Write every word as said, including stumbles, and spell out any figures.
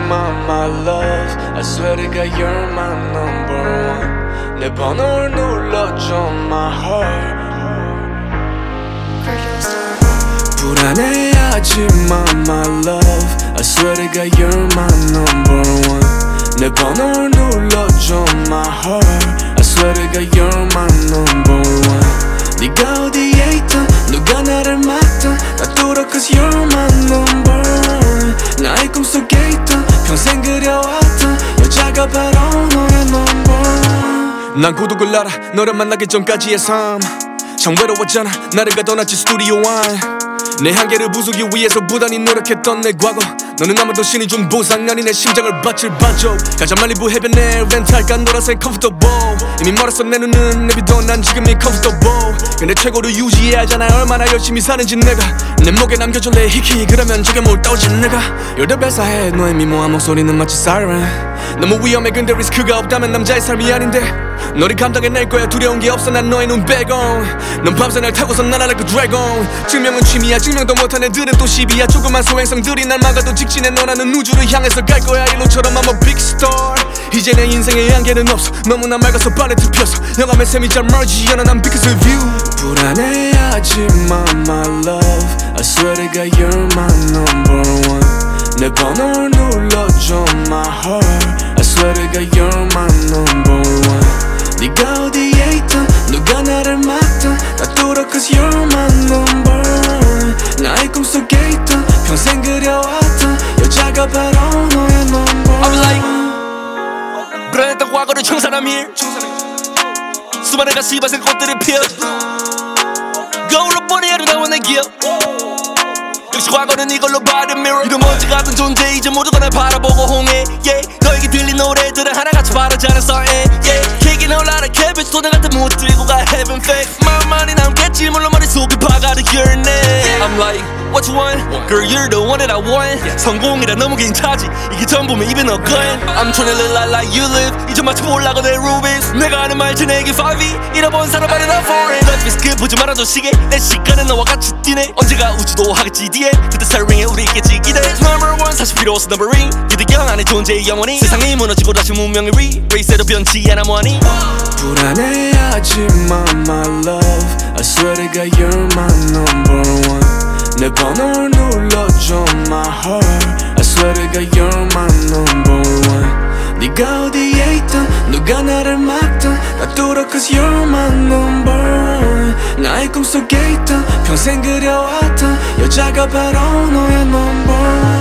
하지마 my love I swear to God you're my number one 내 번호를 눌러줘 my heart 불안해하지마 my love I swear to God you're my number one 내 번호를 눌러줘 my heart I swear to God you're my number one 네가 어디에 있든 누가 나를 막든 다 뚫어 cause you're my number one 나의 꿈속에 있던 평생 그려왔던 여자가 바로 너의 number one 난 고독을 알아 너를 만나기 전까지의 삶 참 외로웠잖아 나를 가둬놨지 스튜디오 안 내 한계를 부수기 위해서 부단히 노력했던 내 과거 너는 아무도 신이 준 보상 아니 내 심장을 바칠 반쪽 가자 말리부 해변에 렌탈카 노란색 comfortable 이미 멀었어 내 눈은 내비도 난 지금이 comfortable 근데 최고로 유지해야 하잖아 얼마나 열심히 사는지 내가 내 목에 남겨줄래 히히 그러면 저게 뭘 떠오지 내가 You're the best I had 너의 미모한 목소리는 마치 siren 너무 위험해 근데 리스크가 없다면 남자의 삶이 아닌데 너를 감당해낼 거야 두려운 게 없어 난 너의 눈 빼고 넌 밤새 날 타고서 날아 like a dragon 증명은 취미야 증명도 못한 애들은 또 시비야 조그만 소행성들이 날 막아도 직진해 너라는 우주를 향해서 갈 거야 일로처럼 I'm a big star 이제 내 인생에 한계는 없어 너무나 맑아서 발레트 펴서 영감의 셈이 잘 멀지 않아 난 because of you 불안해하지마 my love I swear to God you're my number one 내 번호를 눌러줘 my heart I swear to God you're my number one 네가 어디에 있든 누가 나를 막든 다 뚫어 cause you're my number one 나의 꿈속에 있던 평생 그려왔던 여자가 바로 너의 number one I'm like 불안했던 과거를 청산함 here 수많은 가시밭에 꽃들이 피어 거울로 뻔히 아름다운 내 기억 역시 과거는 이걸로 봐도 mirror 이런 먼지 같은 존재 이제 모두가 날 바라보고 홍해 yeah. 너에게 들린 노래들은 하나같이 바르지 않은 썰 yeah. Kicking all out of cabbage 소년 같은 못 들고 가 heaven fake 마음만이 남겠지 물론 머릿속이 박아도 your name I'm like what you want? Girl you're the one that I want 성공이라 너무 괜찮지 이게 전부면 입에 넣건 I'm tryna live like, like you live 이제 맞춰보려고 내 rubies 내가 하는 말 전에게 five E 잃어본 사람 말이 나 foreign Life is good 보지 말아줘 시계 내 시간은 너와 같이 뛰네 언제가 우주도 하겠지 뒤에 그때 사랑에 우리 있겠지 기대 Number one 사실 필요 없어 number ring 기대경 안에 존재의 영원히 세상이 무너지고 다시 문명의 re-race로 변치 않아 뭐하니 불안해하지마 my love I swear to God you're my number one 내 번호를 눌러줘 my heart I swear to God you're my number one 네가 어디에 있든 누가 나를 막든 다 뚫어 cause you're my number one 나의 꿈속에 있던 평생 그려왔던 여자가 바로 너의 number one